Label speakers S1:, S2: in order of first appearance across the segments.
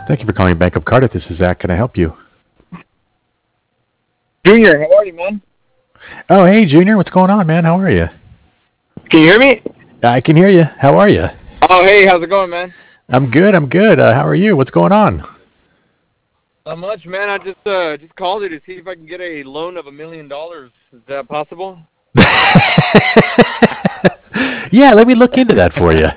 S1: Thank you for calling Bank of Cardiff. This is Zach. Can I help you?
S2: Junior, how are you, man?
S1: Oh, hey, Junior. What's going on, man? How are you?
S2: Can you hear me?
S1: I can hear you. How are you?
S2: Oh, hey, how's it going, man?
S1: I'm good. I'm good. How are you? What's going on?
S2: Not much, man. I just called you to see if I can get a loan of $1 million. Is that possible?
S1: Yeah, let me look into that for you.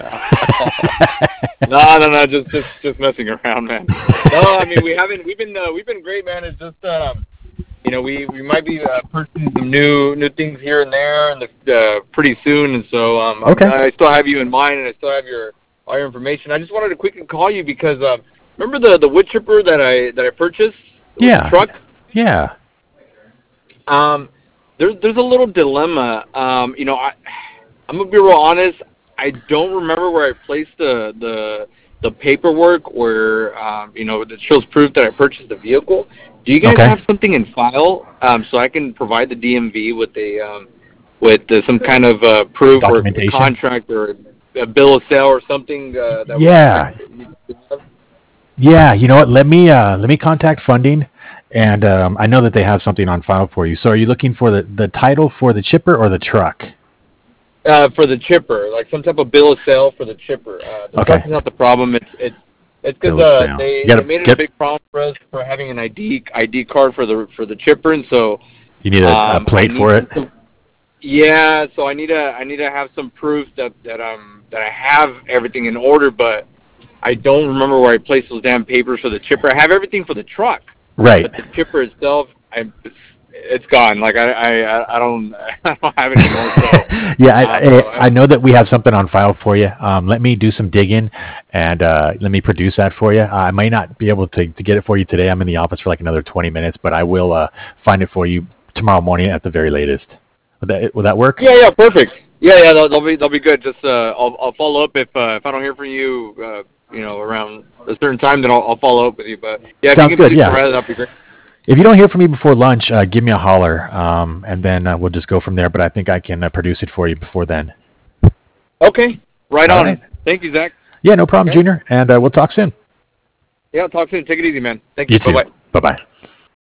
S2: No, just messing around, man. No, I mean we've been great, man. It's just we might be purchasing some new things here and there, and pretty soon. And so
S1: Okay.
S2: I still have you in mind, and I still have all your information. I just wanted to quickly call you because remember the wood chipper that I purchased?
S1: Yeah.
S2: The truck.
S1: Yeah.
S2: There's a little dilemma. I'm gonna be real honest. I don't remember where I placed the paperwork where that shows proof that I purchased the vehicle. Do you guys have something in file so I can provide the DMV with some kind of proof or a contract or a bill of sale or something?
S1: Yeah. You know what? Let me contact funding, and I know that they have something on file for you. So, are you looking for the title for the chipper or the truck?
S2: For the chipper, like some type of bill of sale for the chipper. The truck is not the problem. It's because they made it a big problem for us for having an ID card for the chipper, and so
S1: you need a plate for it.
S2: Yeah, so I need to have some proof that I have everything in order, but I don't remember where I placed those damn papers for the chipper. I have everything for the truck,
S1: right?
S2: But the chipper itself, it's gone. Like I don't have it anymore. So,
S1: yeah, I know that we have something on file for you. Let me do some digging, and let me produce that for you. I might not be able to get it for you today. I'm in the office for like another 20 minutes, but I will find it for you tomorrow morning at the very latest. Will that work?
S2: Yeah, perfect. Yeah, they'll be good. Just I'll follow up if I don't hear from you, around a certain time, then I'll follow up with you. But yeah,
S1: sounds
S2: if you can
S1: good. Yeah,
S2: that'd be great.
S1: If you don't hear from me before lunch, give me a holler, and then we'll just go from there. But I think I can produce it for you before then.
S2: Okay, right on. Right. Thank you, Zach.
S1: Yeah, no problem, Junior. And we'll talk soon.
S2: Yeah, talk soon. Take it easy, man. Thank
S1: You
S2: you.
S1: Bye-bye. Bye-bye.